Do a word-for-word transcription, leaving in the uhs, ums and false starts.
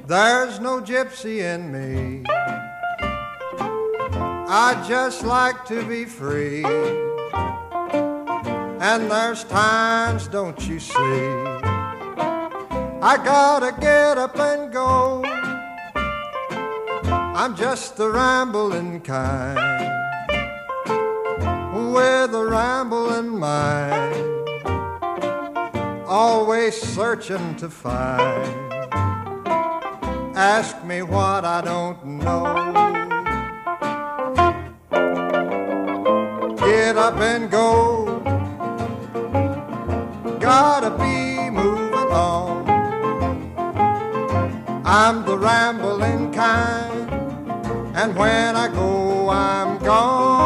There's no gypsy in me. I just like to be free. And there's times, don't you see, I gotta get up and go. I'm just the rambling kind, with a rambling mind, always searching to find. Ask me what I don't know. Get up and go, gotta be moving on. I'm the rambling kind, and when I go, I'm gone.